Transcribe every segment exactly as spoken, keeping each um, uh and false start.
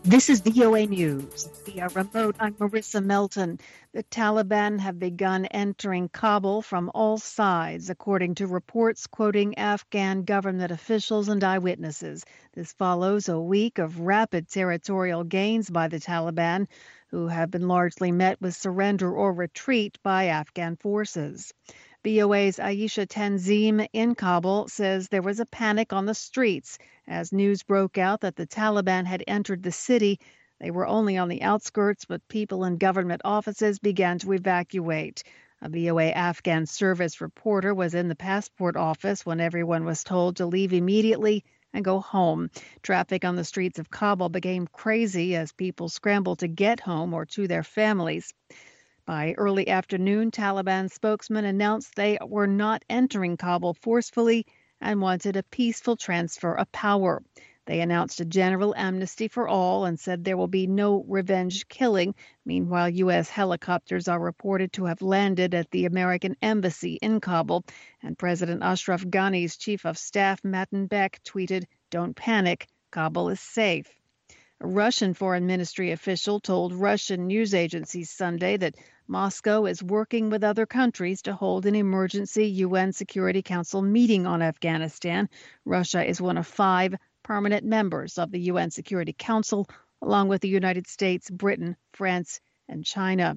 This is V O A News. Via remote, I'm Marissa Melton. The Taliban have begun entering Kabul from all sides, according to reports quoting Afghan government officials and eyewitnesses. This follows a week of rapid territorial gains by the Taliban, who have been largely met with surrender or retreat by Afghan forces. V O A's Aisha Tanzim in Kabul says there was a panic on the streets as news broke out that the Taliban had entered the city. They were only on the outskirts, but people in government offices began to evacuate. A V O A Afghan service reporter was in the passport office when everyone was told to leave immediately and go home. Traffic on the streets of Kabul became crazy as people scrambled to get home or to their families. By early afternoon, Taliban spokesmen announced they were not entering Kabul forcefully and wanted a peaceful transfer of power. They announced a general amnesty for all and said there will be no revenge killing. Meanwhile, U S helicopters are reported to have landed at the American embassy in Kabul, and President Ashraf Ghani's chief of staff, Matan Bek, tweeted, "Don't panic, Kabul is safe." A Russian foreign ministry official told Russian news agencies Sunday that Moscow is working with other countries to hold an emergency U N Security Council meeting on Afghanistan. Russia is one of five permanent members of the U N Security Council, along with the United States, Britain, France, and China.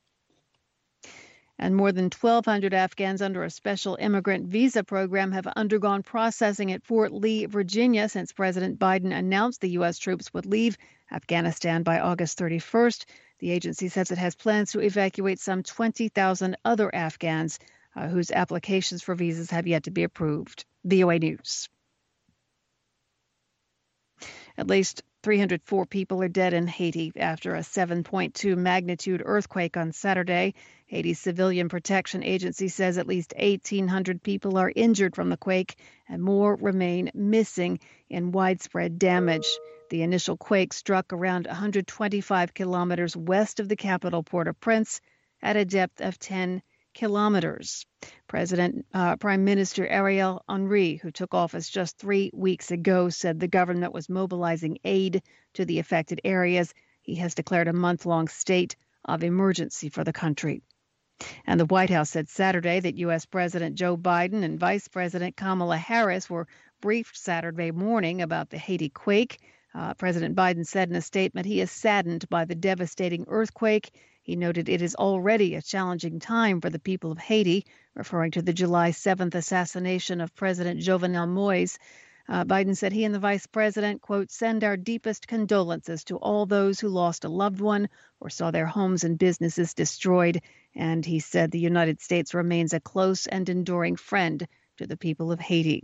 And more than twelve hundred Afghans under a special immigrant visa program have undergone processing at Fort Lee, Virginia, since President Biden announced the U S troops would leave Afghanistan by August thirty-first. The agency says it has plans to evacuate some twenty thousand other Afghans uh, whose applications for visas have yet to be approved. V O A News. At least three hundred four people are dead in Haiti after a seven point two magnitude earthquake on Saturday. Haiti's Civilian Protection Agency says at least eighteen hundred people are injured from the quake and more remain missing in widespread damage. The initial quake struck around one hundred twenty-five kilometers west of the capital, Port-au-Prince, at a depth of ten kilometers. President, uh, Prime Minister Ariel Henry, who took office just three weeks ago, said the government was mobilizing aid to the affected areas. He has declared a month-long state of emergency for the country. And the White House said Saturday that U S. President Joe Biden and Vice President Kamala Harris were briefed Saturday morning about the Haiti quake. Uh, President Biden said in a statement he is saddened by the devastating earthquake. He noted it is already a challenging time for the people of Haiti, referring to the July seventh assassination of President Jovenel Moïse. Uh, Biden said he and the vice president, quote, send our deepest condolences to all those who lost a loved one or saw their homes and businesses destroyed. And he said the United States remains a close and enduring friend to the people of Haiti.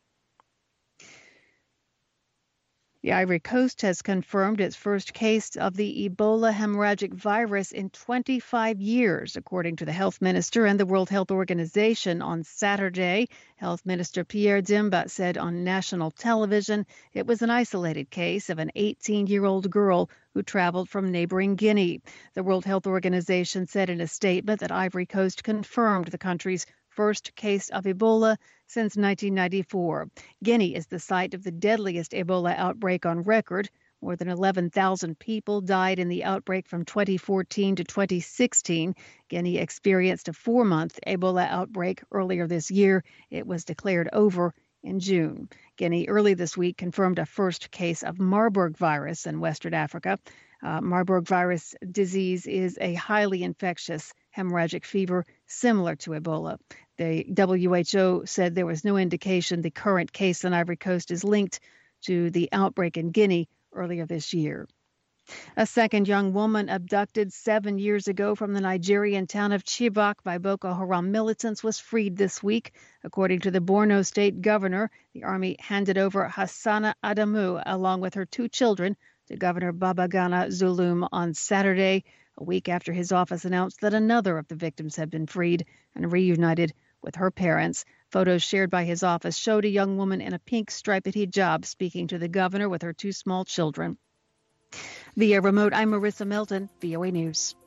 The Ivory Coast has confirmed its first case of the Ebola hemorrhagic virus in twenty-five years, according to the health minister and the World Health Organization. On Saturday, Health Minister Pierre Dimba said on national television it was an isolated case of an eighteen-year-old girl who traveled from neighboring Guinea. The World Health Organization said in a statement that Ivory Coast confirmed the country's first case of Ebola since nineteen ninety-four. Guinea is the site of the deadliest Ebola outbreak on record. More than eleven thousand people died in the outbreak from twenty fourteen to twenty sixteen. Guinea experienced a four-month Ebola outbreak earlier this year. It was declared over in June. Guinea early this week confirmed a first case of Marburg virus in Western Africa. Uh, Marburg virus disease is a highly infectious hemorrhagic fever similar to Ebola. The W H O said there was no indication the current case in Ivory Coast is linked to the outbreak in Guinea earlier this year. A second young woman abducted seven years ago from the Nigerian town of Chibok by Boko Haram militants was freed this week. According to the Borno state governor, the army handed over Hassana Adamu along with her two children to Governor Babagana Zulum on Saturday, a week after his office announced that another of the victims had been freed and reunited with her parents. Photos shared by his office showed a young woman in a pink striped hijab speaking to the governor with her two small children. Via remote, I'm Marissa Melton, V O A News.